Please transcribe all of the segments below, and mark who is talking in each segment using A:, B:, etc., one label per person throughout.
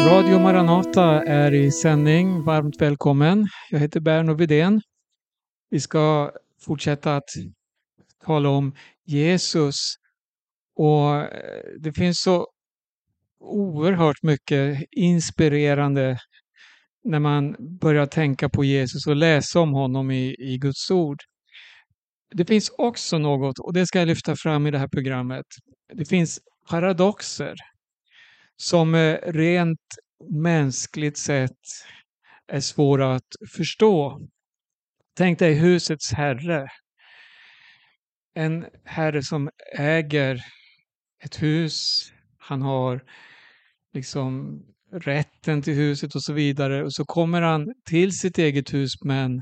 A: Radio Maranata är i sändning. Varmt välkommen. Jag heter Berno Widén. Vi ska fortsätta att tala om Jesus. Och det finns så oerhört mycket inspirerande när man börjar tänka på Jesus och läsa om honom i Guds ord. Det finns också något, och det ska jag lyfta fram i det här programmet. Det finns paradoxer som rent mänskligt sett är svåra att förstå. Tänk dig husets herre. En herre som äger ett hus. Han har liksom rätten till huset och så vidare. Och så kommer han till sitt eget hus, men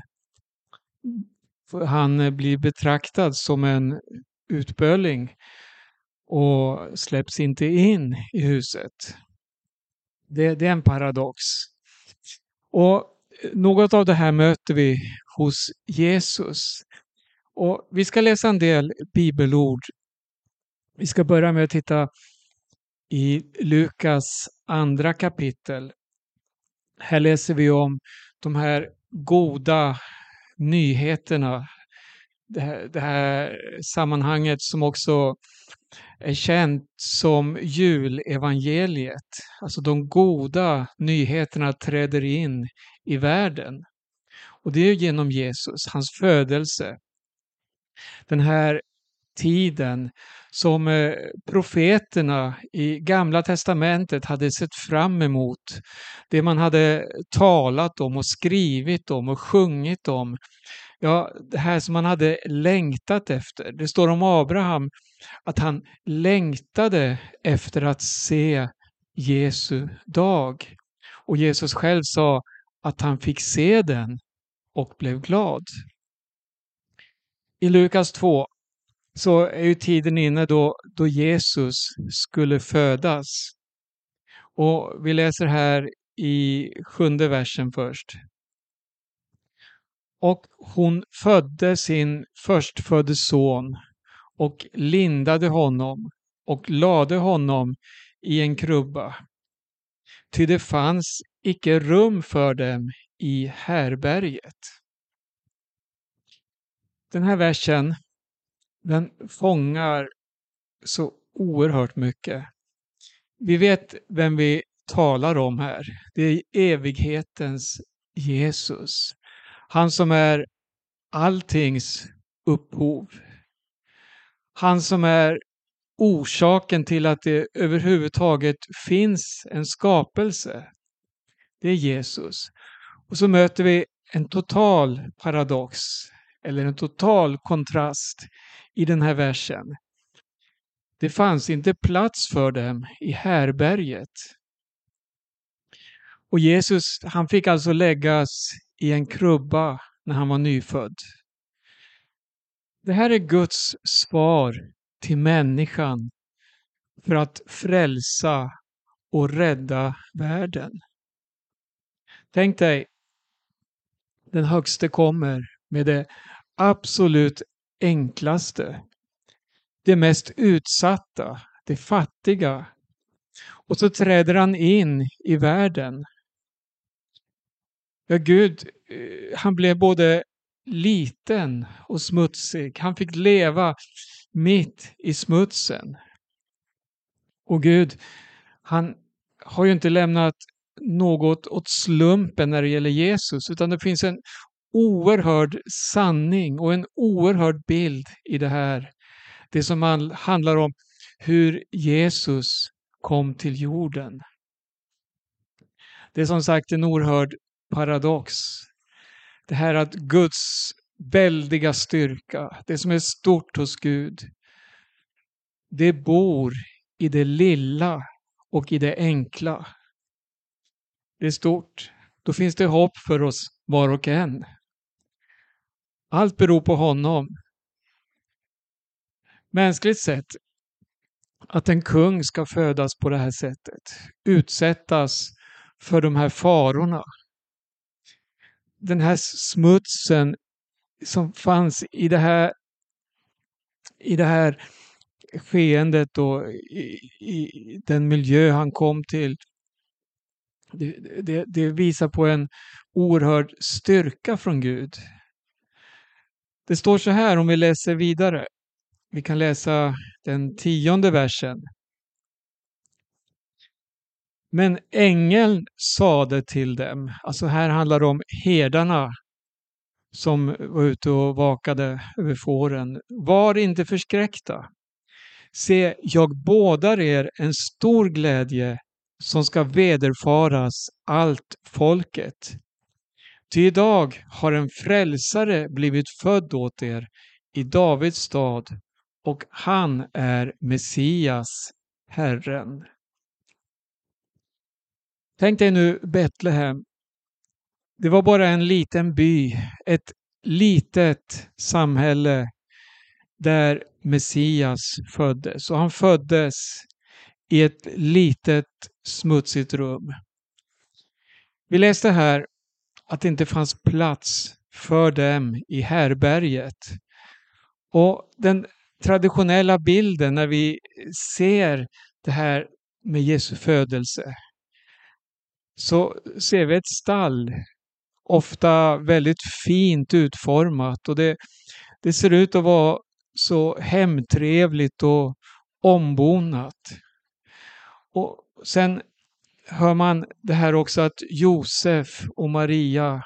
A: han blir betraktad som en utböling och släpps inte in i huset. Det är en paradox. Och något av det här möter vi hos Jesus. Och vi ska läsa en del bibelord. Vi ska börja med att titta i Lukas andra kapitel. Här läser vi om de här goda nyheterna. Det här sammanhanget som också är känt som julevangeliet. Alltså de goda nyheterna träder in i världen. Och det är genom Jesus, hans födelse. Den här tiden som profeterna i Gamla testamentet hade sett fram emot. Det man hade talat om och skrivit om och sjungit om. Ja, det här som man hade längtat efter. Det står om Abraham att han längtade efter att se Jesu dag. Och Jesus själv sa att han fick se den och blev glad. I Lukas 2 så är ju tiden inne då Jesus skulle födas. Och vi läser här i 7:e versen först. Och hon födde sin förstfödde son och lindade honom och lade honom i en krubba. Ty det fanns icke rum för dem i härberget. Den här versen, den fångar så oerhört mycket. Vi vet vem vi talar om här. Det är evighetens Jesus. Han som är alltings upphov. Han som är orsaken till att det överhuvudtaget finns en skapelse. Det är Jesus. Och så möter vi en total paradox eller en total kontrast i den här versen. Det fanns inte plats för dem i härberget. Och Jesus, han fick alltså läggas i en krubba när han var nyfödd. Det här är Guds svar till människan för att frälsa och rädda världen. Tänk dig, den högste kommer med det absolut enklaste, det mest utsatta, det fattiga. Och så träder han in i världen. Ja, Gud, han blev både liten och smutsig. Han fick leva mitt i smutsen. Och Gud, han har ju inte lämnat något åt slumpen när det gäller Jesus, utan det finns en oerhörd sanning och en oerhörd bild i det här. Det som handlar om hur Jesus kom till jorden. Det är som sagt en oerhörd paradox. Det här att Guds väldiga styrka, det som är stort hos Gud, det bor i det lilla och i det enkla. Det är stort. Då finns det hopp för oss var och en. Allt beror på honom. Mänskligt sett, att en kung ska födas på det här sättet, utsättas för de här farorna. Den här smutsen som fanns i det här skeendet och i den miljö han kom till. Det visar på en oerhörd styrka från Gud. Det står så här om vi läser vidare. Vi kan läsa den 10:e versen. Men ängeln sade till dem, alltså här handlar det om herdarna som var ute och vakade över fåren. Var inte förskräckta. Se, jag bådar er en stor glädje som ska vederfaras allt folket. Ty idag har en frälsare blivit född åt er i Davids stad, och han är Messias, Herren. Tänk dig nu Betlehem. Det var bara en liten by, ett litet samhälle där Messias föddes. Och han föddes i ett litet smutsigt rum. Vi läste här att det inte fanns plats för dem i härberget. Och den traditionella bilden när vi ser det här med Jesu födelse, så ser vi ett stall, ofta väldigt fint utformat, och det ser ut att vara så hemtrevligt och ombonat. Och sen hör man det här också att Josef och Maria,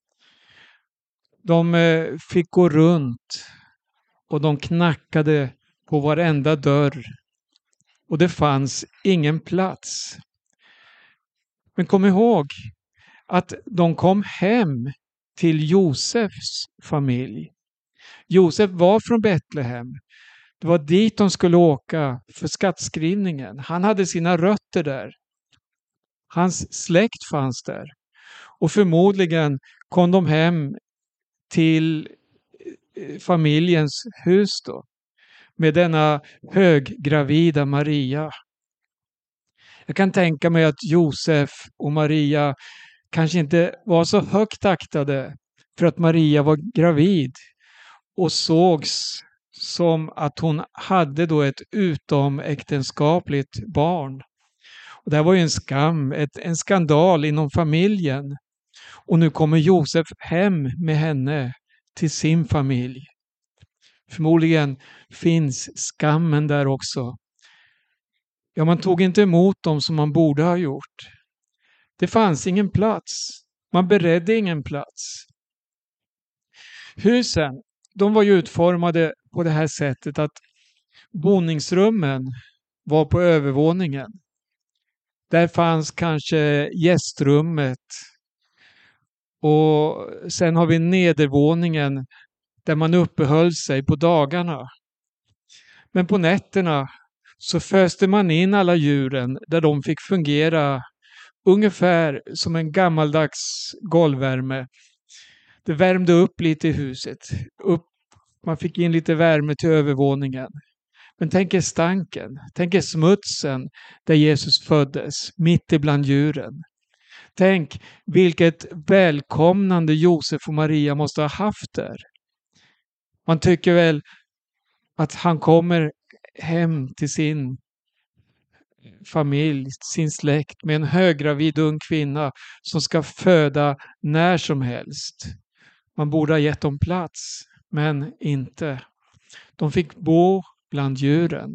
A: de fick gå runt och de knackade på varenda dörr och det fanns ingen plats. Men kom ihåg att de kom hem till Josefs familj. Josef var från Betlehem. Det var dit de skulle åka för skattskrivningen. Han hade sina rötter där. Hans släkt fanns där. Och förmodligen kom de hem till familjens hus då, med denna höggravida Maria. Jag kan tänka mig att Josef och Maria kanske inte var så högt aktade för att Maria var gravid och sågs som att hon hade då ett utomäktenskapligt barn. Och det här var ju en skam, en skandal inom familjen. Och nu kommer Josef hem med henne till sin familj. Förmodligen finns skammen där också. Ja, man tog inte emot dem som man borde ha gjort. Det fanns ingen plats. Man beredde ingen plats. Husen, de var ju utformade på det här sättet att boningsrummen var på övervåningen. Där fanns kanske gästrummet. Och sen har vi nedervåningen där man uppehöll sig på dagarna. Men på nätterna så föste man in alla djuren där de fick fungera ungefär som en gammaldags golvvärme. Det värmde upp lite i huset. Man fick in lite värme till övervåningen. Men tänk er stanken, tänk er smutsen där Jesus föddes, mitt ibland djuren. Tänk vilket välkomnande Josef och Maria måste ha haft där. Man tycker väl att han kommer hem till sin familj, sin släkt med en höggravid ung kvinna som ska föda när som helst. Man borde ha gett dem plats, men inte. De fick bo bland djuren.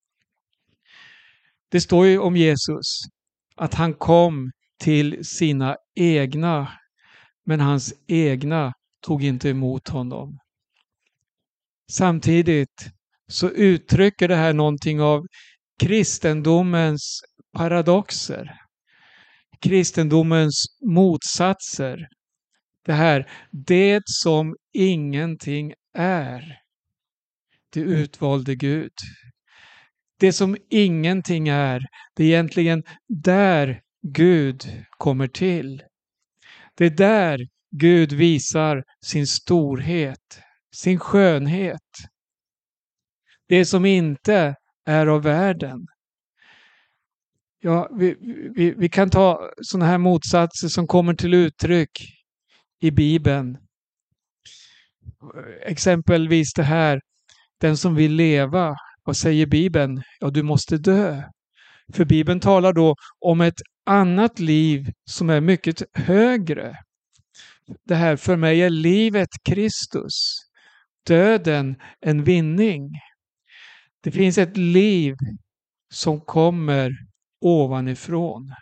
A: Det står ju om Jesus att han kom till sina egna, men hans egna tog inte emot honom. Samtidigt så uttrycker det här någonting av kristendomens paradoxer. Kristendomens motsatser. Det här, det som ingenting är. Det utvalde Gud. Det som ingenting är, det är egentligen där Gud kommer till. Det är där Gud visar sin storhet, sin skönhet. Det som inte är av världen. Ja, vi kan ta sådana här motsatser som kommer till uttryck i Bibeln. Exempelvis det här, den som vill leva, vad säger Bibeln? Ja, du måste dö. För Bibeln talar då om ett annat liv som är mycket högre. Det här, för mig är livet Kristus, döden en vinning. Det finns ett liv som kommer ovanifrån.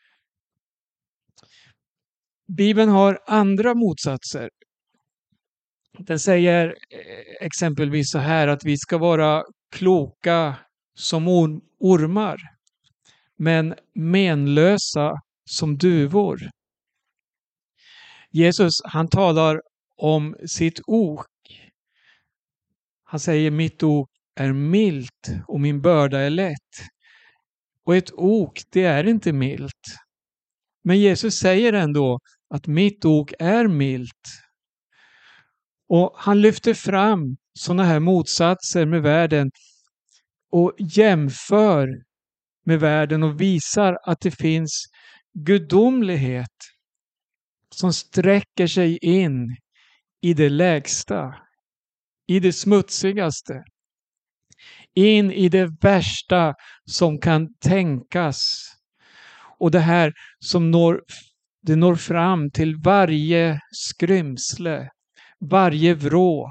A: Bibeln har andra motsatser. Den säger exempelvis så här att vi ska vara kloka som ormar, men menlösa som duvor. Jesus, han talar om sitt ok. Han säger mitt ok är milt och min börda är lätt. Och ett ok, det är inte milt. Men Jesus säger ändå att mitt ok är milt. Och han lyfter fram sådana här motsatser med världen och jämför med världen och visar att det finns gudomlighet som sträcker sig in i det lägsta, i det smutsigaste, in i det värsta som kan tänkas. Och det här som når fram till varje skrymsle, varje vrå.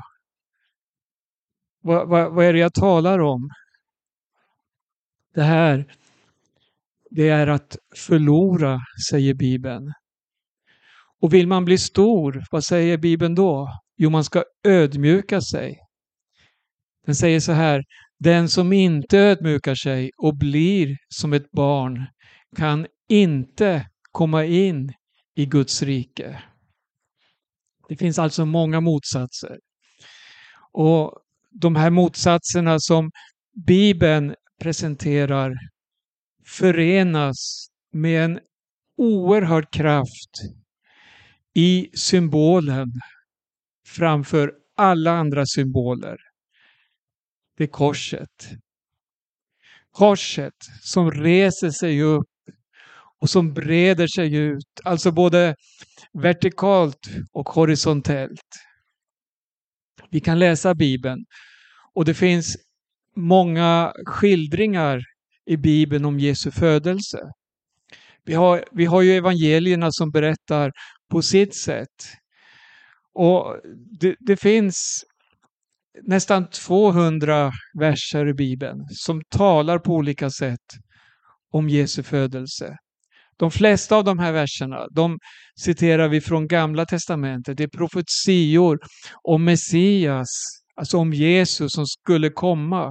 A: Vad är det jag talar om? Det här, det är att förlora, säger Bibeln. Och vill man bli stor, vad säger Bibeln då? Jo, man ska ödmjuka sig. Den säger så här: den som inte ödmjukar sig och blir som ett barn kan inte komma in i Guds rike. Det finns alltså många motsatser. Och de här motsatserna som Bibeln presenterar förenas med en oerhörd kraft i symbolen framför alla andra symboler. Det är korset. Korset som reser sig upp och som breder sig ut, alltså både vertikalt och horisontellt. Vi kan läsa Bibeln och det finns många skildringar i Bibeln om Jesu födelse. Vi har ju evangelierna som berättar på sitt sätt. Och det finns nästan 200 verser i Bibeln som talar på olika sätt om Jesu födelse. De flesta av de här verserna, de citerar vi från Gamla testamentet. Det är profetior om Messias, alltså om Jesus som skulle komma.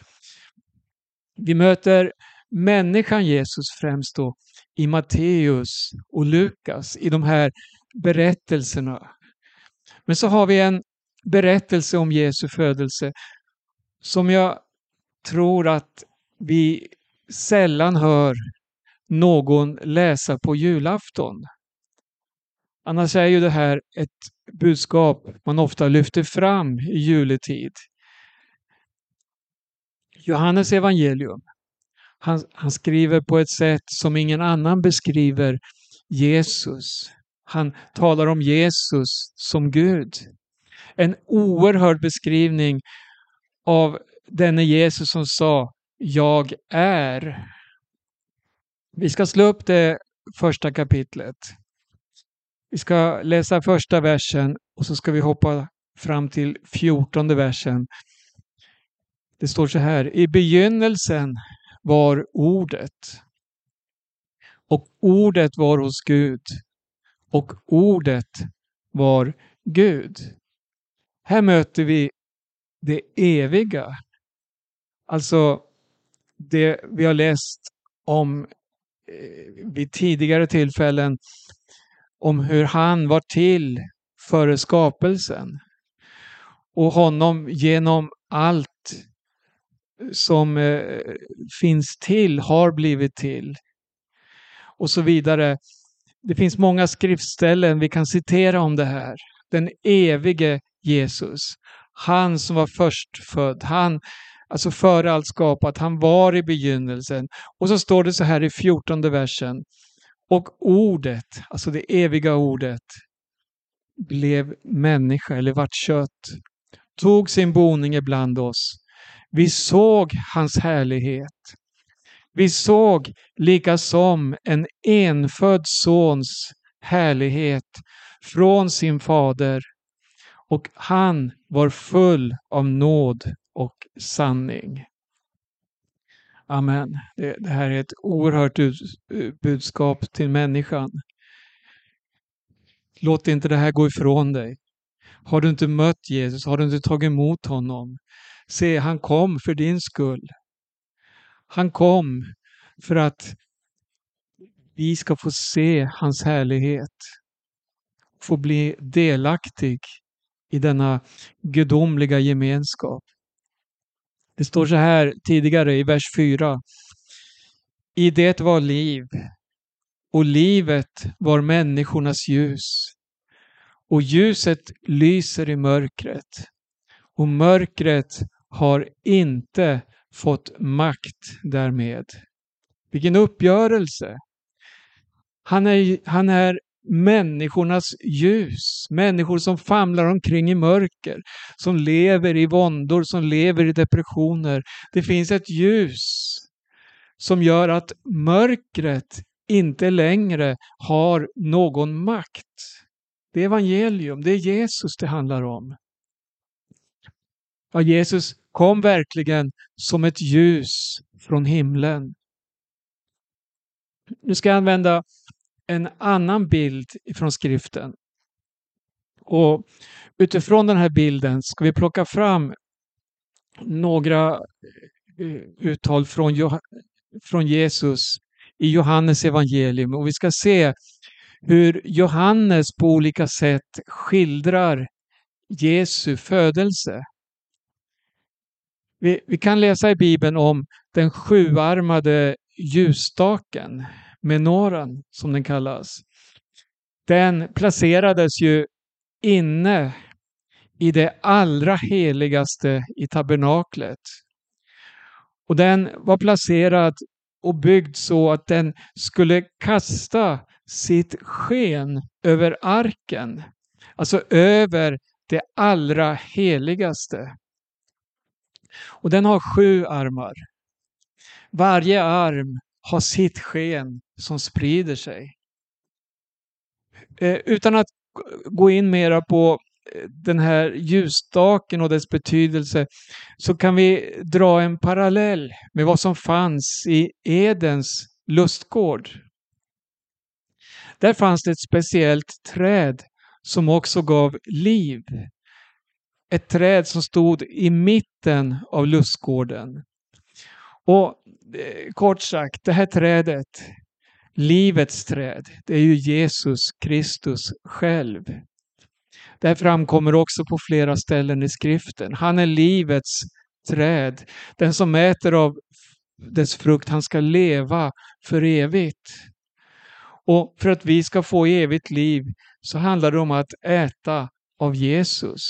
A: Vi möter människan Jesus främst då i Matteus och Lukas i de här berättelserna. Men så har vi en berättelse om Jesu födelse som jag tror att vi sällan hör någon läsa på julafton. Annars är ju det här ett budskap man ofta lyfter fram i juletid. Johannes evangelium, han skriver på ett sätt som ingen annan beskriver Jesus. Han talar om Jesus som Gud. En oerhörd beskrivning av denne Jesus som sa: jag är. Vi ska slå upp det första kapitlet. Vi ska läsa första versen och så ska vi hoppa fram till 14:e versen. Det står så här: i begynnelsen var ordet, och ordet var hos Gud, och ordet var Gud. Här möter vi det eviga. Alltså det vi har läst om vid tidigare tillfällen om hur han var till före skapelsen. Och honom genom allt som finns till har blivit till. Och så vidare. Det finns många skriftställen vi kan citera om det här. Den evige Jesus. Han som var förstfödd. Han, alltså före allt skapat. Han var i begynnelsen. Och så står det så här i 14:e versen. Och ordet, alltså det eviga ordet, blev människa eller vart kött. Tog sin boning ibland oss. Vi såg hans härlighet. Vi såg lika som en enfödd sons härlighet från sin fader, och han var full av nåd och sanning. Amen. Det här är ett oerhört budskap till människan. Låt inte det här gå ifrån dig. Har du inte mött Jesus? Har du inte tagit emot honom? Se, han kom för din skull. Han kom för att vi ska få se hans härlighet. Få bli delaktig i denna gudomliga gemenskap. Det står så här tidigare i vers 4. I det var liv, och livet var människornas ljus. Och ljuset lyser i mörkret, och mörkret har inte fått makt därmed. Vilken uppgörelse! Han är människornas ljus. Människor som famlar omkring i mörker, som lever i våndor, som lever i depressioner. Det finns ett ljus som gör att mörkret inte längre har någon makt. Det är evangelium, det är Jesus det handlar om. Ja, Jesus kom verkligen som ett ljus från himlen. Nu ska jag använda en annan bild från skriften. Och utifrån den här bilden ska vi plocka fram några uttal från Jesus i Johannes evangelium. Och vi ska se hur Johannes på olika sätt skildrar Jesu födelse. Vi kan läsa i Bibeln om den sjuarmade ljusstaken, menoran som den kallas. Den placerades ju inne i det allra heligaste i tabernaklet. Och den var placerad och byggd så att den skulle kasta sitt sken över arken. Alltså över det allra heligaste. Och den har 7 armar. Varje arm har sitt sken som sprider sig. Utan att gå in mera på den här ljusstaken och dess betydelse, så kan vi dra en parallell med vad som fanns i Edens lustgård. Där fanns det ett speciellt träd som också gav liv. Ett träd som stod i mitten av lustgården. Och kort sagt, det här trädet, livets träd, det är ju Jesus Kristus själv. Det framkommer också på flera ställen i skriften. Han är livets träd. Den som äter av dess frukt, han ska leva för evigt. Och för att vi ska få evigt liv så handlar det om att äta av Jesus.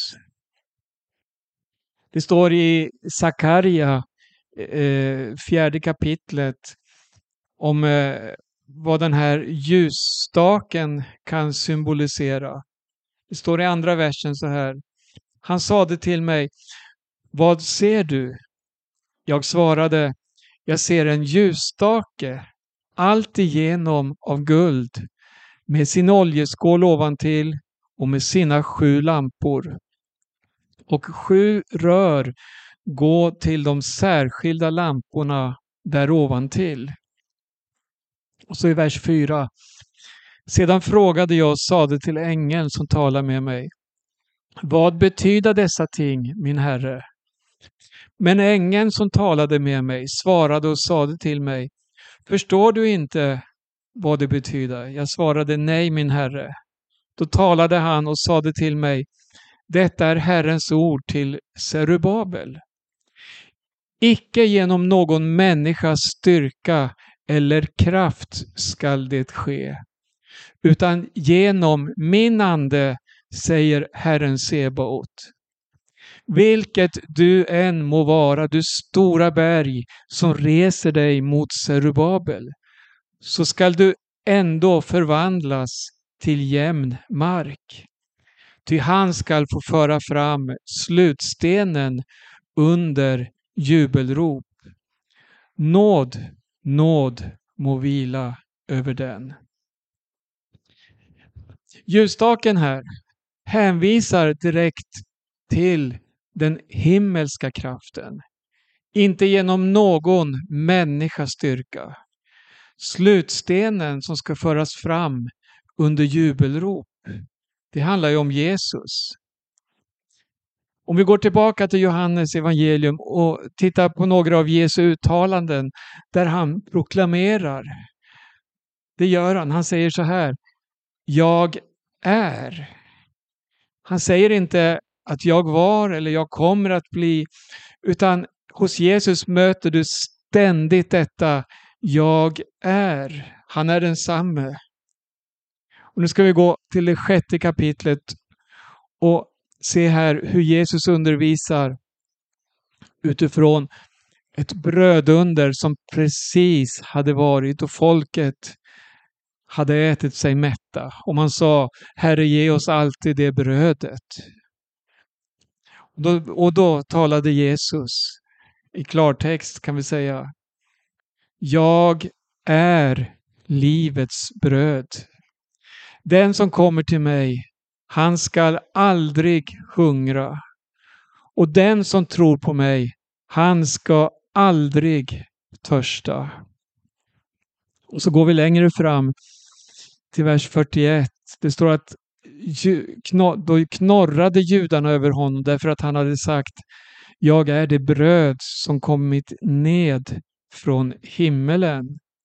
A: Det står i Sakarja, 4:e kapitlet, om vad den här ljusstaken kan symbolisera. Det står i andra versen så här. Han sade till mig, vad ser du? Jag svarade, jag ser en ljusstake, allt igenom av guld, med sin oljeskål ovantill och med sina 7 lampor. Och 7 rör gå till de särskilda lamporna där ovantill. Och så i vers 4. Sedan frågade jag och sade till ängeln som talade med mig, vad betyder dessa ting, min herre? Men ängeln som talade med mig svarade och sade till mig, förstår du inte vad det betyder? Jag svarade, nej min herre. Då talade han och sade till mig, detta är Herrens ord till Zerubabel. Icke genom någon människas styrka eller kraft skall det ske, utan genom min ande, säger Herren Sebaot. Vilket du än må vara, du stora berg som reser dig mot Zerubabel, så skall du ändå förvandlas till jämn mark. Ty han skall få föra fram slutstenen under jubelrop. Nåd nåd må vila över den. Ljusstaken här hänvisar direkt till den himmelska kraften. Inte genom någon människas styrka. Slutstenen som ska föras fram under jubelrop. Det handlar ju om Jesus. Om vi går tillbaka till Johannes evangelium och tittar på några av Jesu uttalanden där han proklamerar. Det gör han. Han säger så här: jag är. Han säger inte att jag var eller jag kommer att bli, utan hos Jesus möter du ständigt detta: jag är. Han är densamme. Och nu ska vi gå till det 6:e kapitlet och se här hur Jesus undervisar utifrån ett brödunder som precis hade varit och folket hade ätit sig mätta. Och man sa: Herre, ge oss alltid det brödet. Och då talade Jesus i klartext, kan vi säga: jag är livets bröd. Den som kommer till mig, han skall aldrig hungra. Och den som tror på mig, han ska aldrig törsta. Och så går vi längre fram till vers 41. Det står att då knorrade judarna över honom därför att han hade sagt: jag är det bröd som kommit ned från himmelen.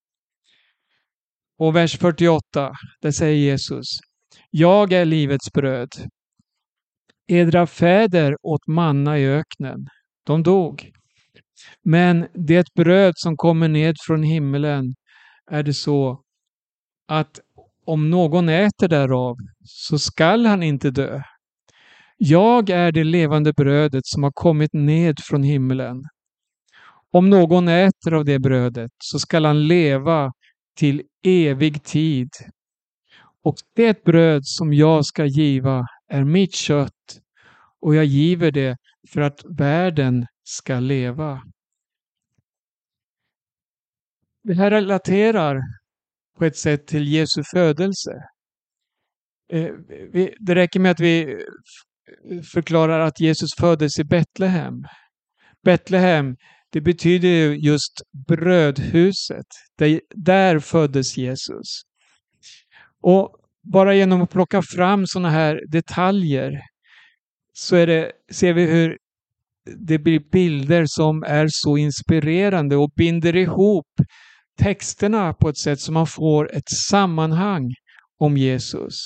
A: Och vers 48, där säger Jesus: jag är livets bröd. Edra fäder åt manna i öknen. De dog. Men det bröd som kommer ned från himmelen är det så att om någon äter därav så skall han inte dö. Jag är det levande brödet som har kommit ned från himmelen. Om någon äter av det brödet så skall han leva till evig tid. Och det bröd som jag ska giva är mitt kött, och jag giver det för att världen ska leva. Det här relaterar på ett sätt till Jesu födelse. Det räcker med att vi förklarar att Jesus föddes i Betlehem. Betlehem, det betyder ju just brödhuset. Där föddes Jesus. Och bara genom att plocka fram sådana här detaljer så ser vi hur det blir bilder som är så inspirerande och binder ihop texterna på ett sätt som man får ett sammanhang om Jesus.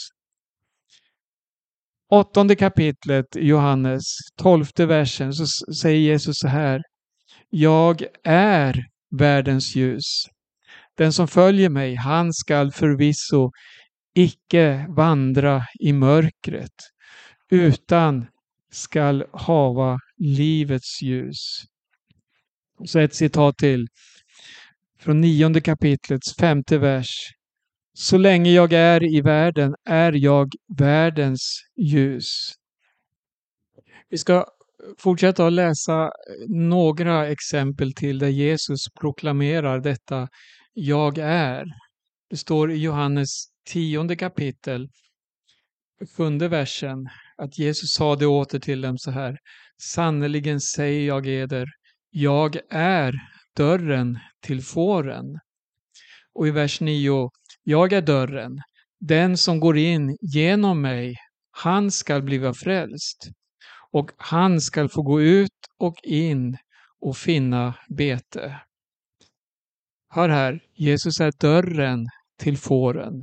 A: 8:e kapitlet Johannes, 12:e versen, så säger Jesus så här: jag är världens ljus. Den som följer mig, han skall förvisso icke vandra i mörkret, utan skall hava livets ljus. Och så ett citat till från 9:e kapitlets 5:e vers. Så länge jag är i världen är jag världens ljus. Vi ska fortsätta att läsa några exempel till där Jesus proklamerar detta: jag är. Det står i Johannes 10:e kapitel, 7:e versen, att Jesus sa det åter till dem så här: sannerligen säger jag eder, jag är dörren till fåren. Och i vers 9: jag är dörren, den som går in genom mig, han skall bliva frälst, och han skall få gå ut och in och finna bete. Hör här, Jesus är dörren till fåren.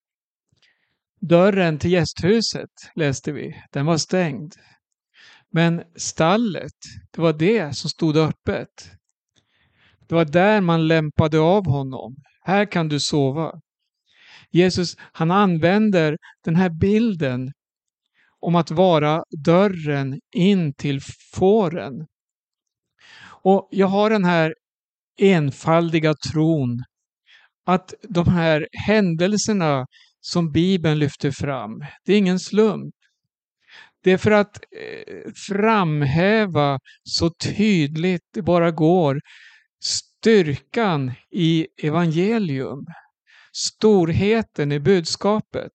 A: Dörren till gästhuset, läste vi, den var stängd. Men stallet, det var det som stod öppet. Det var där man lämpade av honom. Här kan du sova. Jesus, han använder den här bilden om att vara dörren in till fåren. Och jag har den här enfaldiga tron att de här händelserna som Bibeln lyfter fram, det är ingen slump. Det är för att framhäva så tydligt det bara går styrkan i evangelium, storheten i budskapet.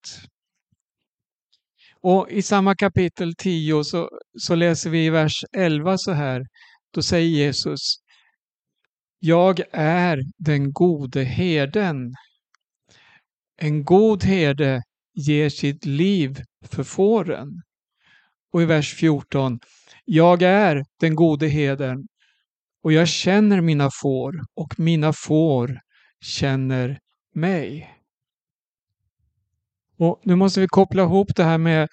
A: Och i samma kapitel 10 så läser vi i vers 11 så här. Då säger Jesus: jag är den gode herden. En god herde ger sitt liv för fåren. Och i vers 14: jag är den gode herden och jag känner mina får och mina får känner mig. Och nu måste vi koppla ihop det här med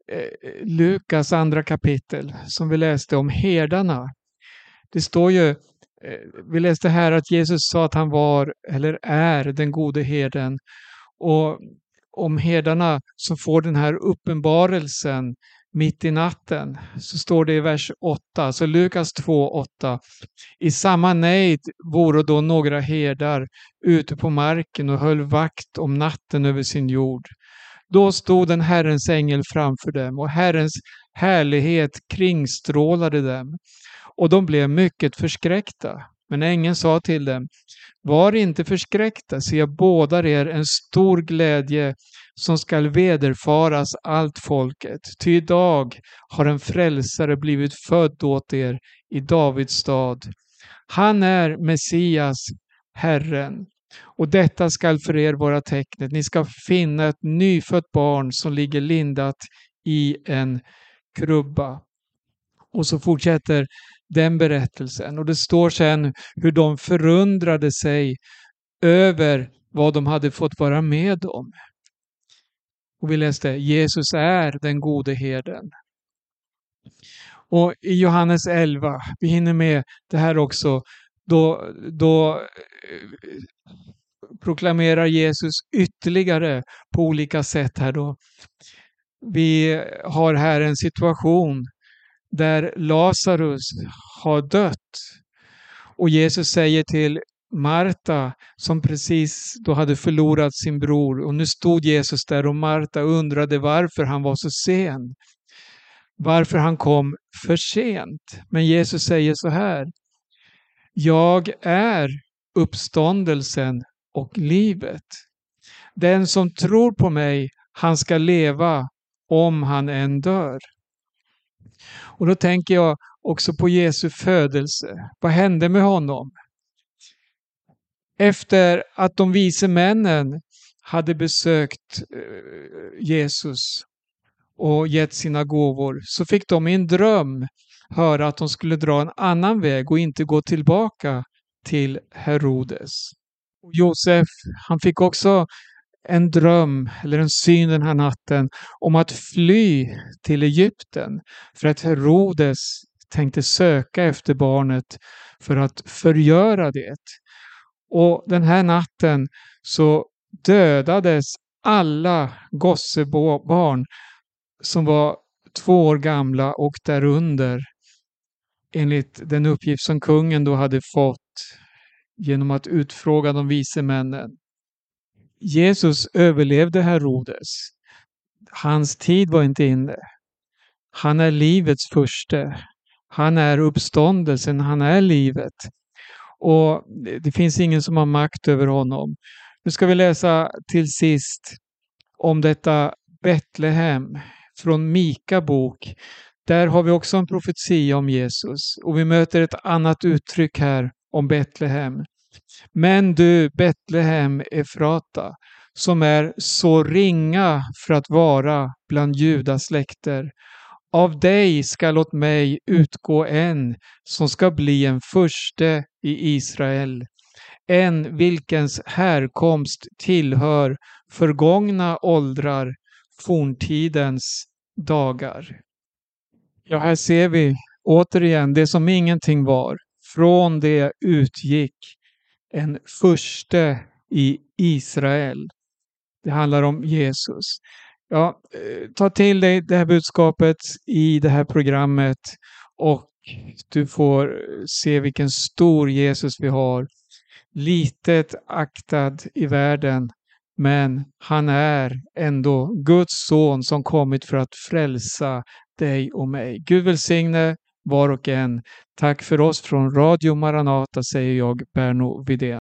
A: Lukas andra kapitel som vi läste om herdarna. Det står ju, vi läste här att Jesus sa att han var eller är den gode herden. Och om herdarna som får den här uppenbarelsen mitt i natten så står det i vers 8, så Lukas 2:8. I samma nejd vore då några herdar ute på marken och höll vakt om natten över sin jord. Då stod en Herrens ängel framför dem och Herrens härlighet kringstrålade dem. Och de blev mycket förskräckta. Men ängeln sa till dem: var inte förskräckta, se jag bådar er en stor glädje som skall vederfaras allt folket. Ty idag har en frälsare blivit född åt er i Davids stad. Han är Messias, Herren. Och detta skall för er vara tecknet. Ni ska finna ett nyfött barn som ligger lindat i en krubba. Och så fortsätter den berättelsen. Och det står sen hur de förundrade sig över vad de hade fått vara med om. Och vi läste: Jesus är den gode herden. Och i Johannes 11, vi hinner med det här också, då proklamerar Jesus ytterligare på olika sätt här då. Vi har här en situation där Lazarus har dött. Och Jesus säger till Marta, som precis då hade förlorat sin bror, och nu stod Jesus där och Marta undrade varför han var så sen. Varför han kom för sent. Men Jesus säger så här: jag är uppståndelsen och livet. Den som tror på mig, han ska leva om han än dör. Och då tänker jag också på Jesu födelse. Vad hände med honom? Efter att de vise männen hade besökt Jesus och gett sina gåvor, så fick de i en dröm höra att de skulle dra en annan väg och inte gå tillbaka till Herodes. Och Josef, han fick också en dröm eller en syn den här natten om att fly till Egypten för att Herodes tänkte söka efter barnet för att förgöra det. Och den här natten så dödades alla gossebarn som var 2 år gamla och därunder, enligt den uppgift som kungen då hade fått genom att utfråga de vise männen. Jesus överlevde Herodes. Hans tid var inte inne. Han är livets furste. Han är uppståndelsen, han är livet. Och det finns ingen som har makt över honom. Nu ska vi läsa till sist om detta Betlehem från Mika bok. Där har vi också en profetia om Jesus. Och vi möter ett annat uttryck här om Betlehem. Men du, Betlehem Efrata, som är så ringa för att vara bland Judas släkter. Av dig skall åt mig utgå en som ska bli en furste i Israel. En vilkens härkomst tillhör förgångna åldrar, forntidens dagar. Ja, här ser vi återigen det som ingenting var. Från det utgick en furste i Israel. Det handlar om Jesus. Ja, ta till dig det här budskapet i det här programmet och du får se vilken stor Jesus vi har. Litet aktad i världen, men han är ändå Guds son som kommit för att frälsa dig och mig. Gud välsigne var och en. Tack för oss från Radio Maranata säger jag, Berno Widén.